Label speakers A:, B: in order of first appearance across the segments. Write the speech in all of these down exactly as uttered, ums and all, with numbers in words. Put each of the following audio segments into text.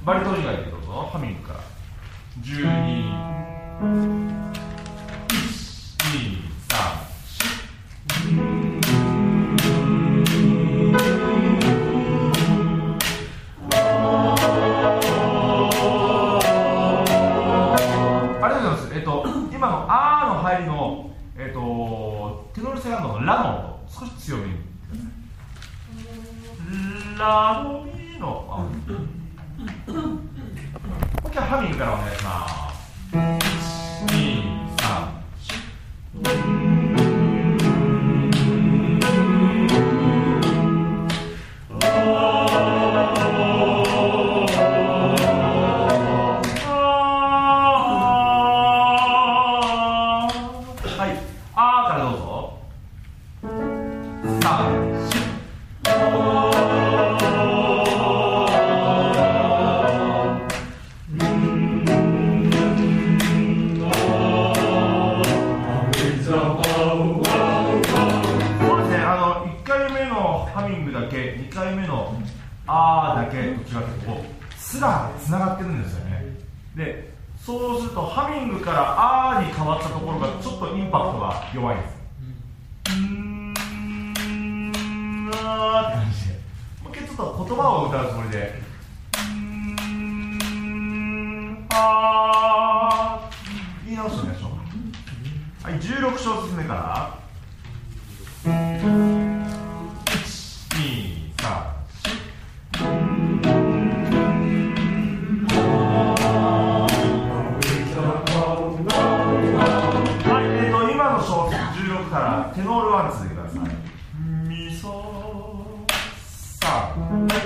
A: バリトン以外でどうぞ。ハミングからじゅうに、いち、に、さん、ありがとうございます。えっと今のあーの入りのえっとテノールセカンドのラの音少し強めにラのミのあもう一回ハミングからお願いします。いち、に、さん、はい、あーからどうぞ。さん、にかいめのあーだけと違ってこうスがつながってるんですよね。でそうするとハミングからあーに変わったところがちょっとインパクトが弱いんです。うーんあーって感じでもう一回ちょっと言葉を歌うつもりでうーんあー言い直してみましょう。はい、じゅうろく小節目からからテノールワンツーでください。ミソサ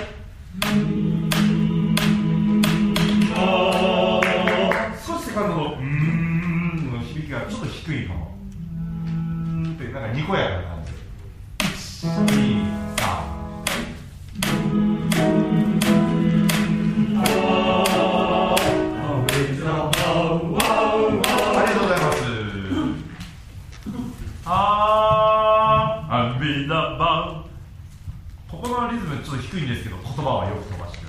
A: 少しセカンドのうーんの響きがちょっと低いかも。うーんってなんかにこやかな感じ。いち、に、さん。ありがとうございます。あーアビラバここのリズムちょっと低いんですけど言葉はよく飛ばして